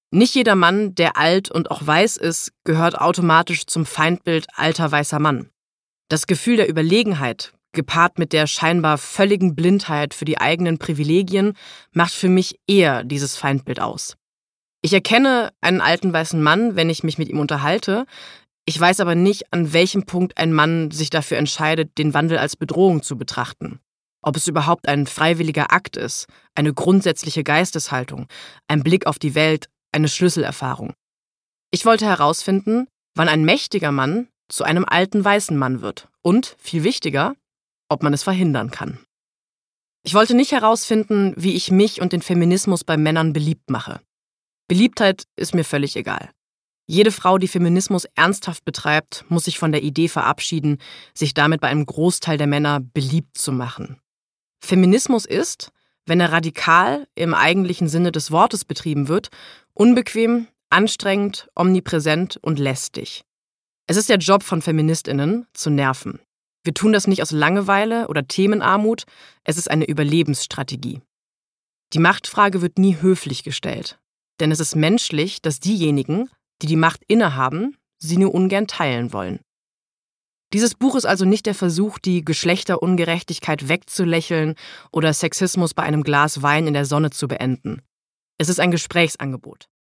Nicht jeder Mann, der alt und auch weiß ist, gehört automatisch zum Feindbild alter weißer Mann. Das Gefühl der Überlegenheit, gepaart mit der scheinbar völligen Blindheit für die eigenen Privilegien, macht für mich eher dieses Feindbild aus. Ich erkenne einen alten weißen Mann, wenn ich mich mit ihm unterhalte. Ich weiß aber nicht, an welchem Punkt ein Mann sich dafür entscheidet, den Wandel als Bedrohung zu betrachten. Ob es überhaupt ein freiwilliger Akt ist, eine grundsätzliche Geisteshaltung, ein Blick auf die Welt, eine Schlüsselerfahrung. Ich wollte herausfinden, wann ein mächtiger Mann zu einem alten weißen Mann wird und, viel wichtiger, ob man es verhindern kann. Ich wollte nicht herausfinden, wie ich mich und den Feminismus bei Männern beliebt mache. Beliebtheit ist mir völlig egal. Jede Frau, die Feminismus ernsthaft betreibt, muss sich von der Idee verabschieden, sich damit bei einem Großteil der Männer beliebt zu machen. Feminismus ist, wenn er radikal im eigentlichen Sinne des Wortes betrieben wird, unbequem, anstrengend, omnipräsent und lästig. Es ist der Job von FeministInnen, zu nerven. Wir tun das nicht aus Langeweile oder Themenarmut, es ist eine Überlebensstrategie. Die Machtfrage wird nie höflich gestellt, denn es ist menschlich, dass diejenigen, die die Macht innehaben, sie nur ungern teilen wollen. Dieses Buch ist also nicht der Versuch, die Geschlechterungerechtigkeit wegzulächeln oder Sexismus bei einem Glas Wein in der Sonne zu beenden. Es ist ein Gesprächsangebot.